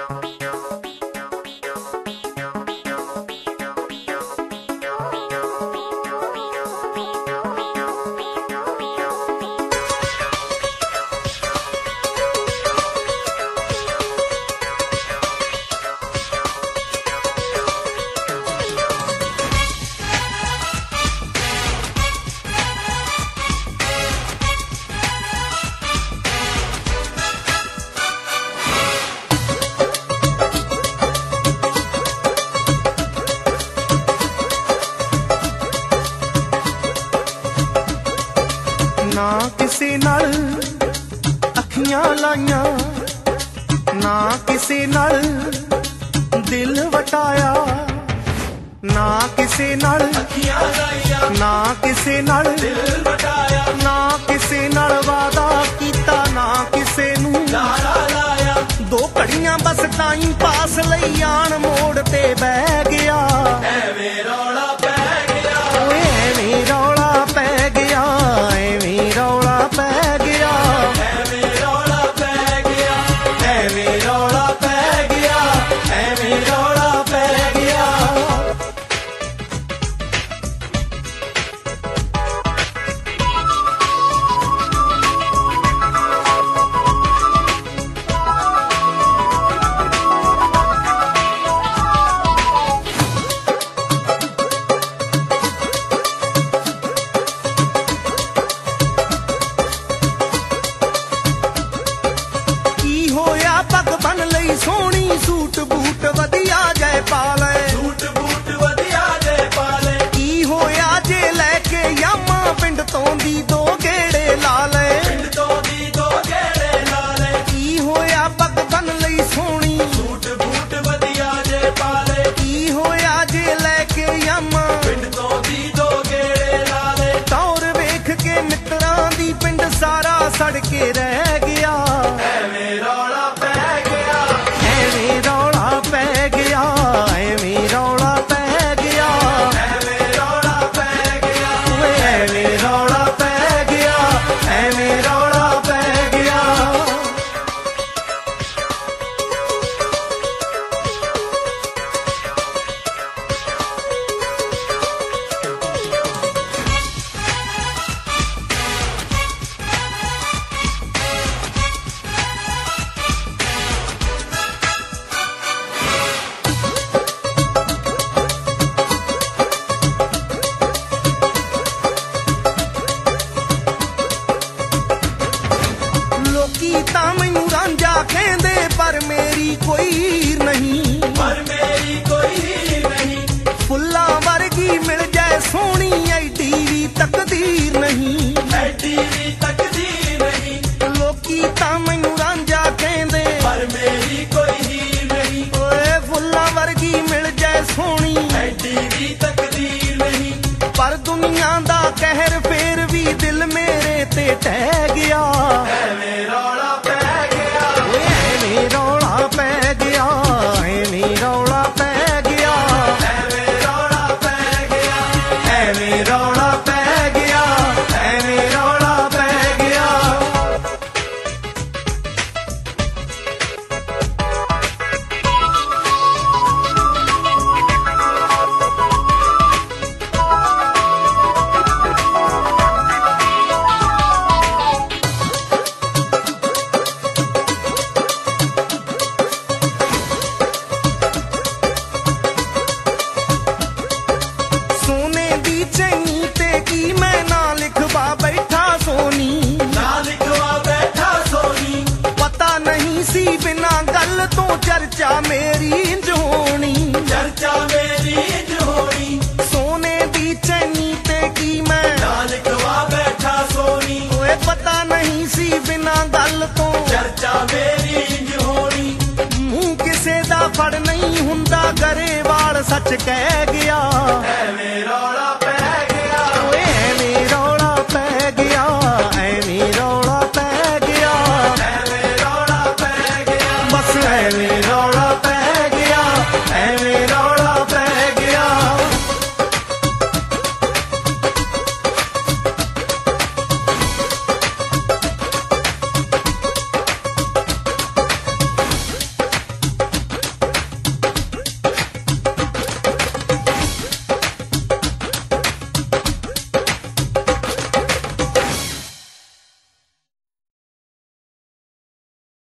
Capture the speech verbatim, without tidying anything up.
ना किसी नाल अखियां लाइया, ना किसी नाल दिल वटाया, ना किसी नाल अखियां लाइया, ना किसी नाल दिल वटाया, ना किसी नाल वादा कीता, ना किसी नूं लारा लाया। दो घड़ियां बस टाइम पास लई आन मोड़ ते बह गया, एवें रौला पै गया, ओए एवें रौला पै गया, एवें रौला पै गया, एवें रौला पै गया, एवें रौला पै गया, एवें रौला पै गया। पग बन लई सोहनी सूट बूट वधिया जय पाले, सूट बूट वधिया जय पाले। की होया जे लैके यामा पिंड तों दी दो गेड़े ला ले, पिंड तों दी दो गेड़े ला ले। की होया पग बन लई सोहनी सूट बूट वधिया जय पाले, की होया जे लैके यामा पिंड तों दी दो गेड़े ला ले। तौर वेख के मित्रां दी पिंड सारा सड़ के रह गया, एवें रौला पै गया, एवें रौला पै गया, एवें रौला पै गया, एवें रौला पै गया, एवें रौला पै गया, एवें रौला पै गया। तां मैनू रांझा कहंदे पर मेरी कोई हीर नहीं, पर मेरी कोई हीर नहीं। फुल्लां वर्गी मिल जाए सोहनी ऐडी भी तकदीर नहीं, ऐडी भी तकदीर नहीं। लोकी तां मैनू रांझा कहंदे पर मेरी कोई हीर नहीं, ओए फुल्लां वर्गी मिल जाए सोहनी ऐडी भी तकदीर नहीं। पर दुनिया दा कहर फेर भी दिल मेरे ते टह गया, एवें रौला पै गया, एवें रौला पै गया, एवें रौला पै गया, एवें रौला पै गया, एवें रौला पै गया, एवें रौला पै गया। चर्चा मेरी इंज होनी, चर्चा मेरी इंज होनी। सोने दी चैनी ते की मैं नाल गवा बैठा सोनी, ओए पता नहीं सी बिना गल तो चर्चा मेरी इंज होनी। मुंह किसे दा फड़ नहीं हुंदा, गरेवाल सच कह गया, एवें रौला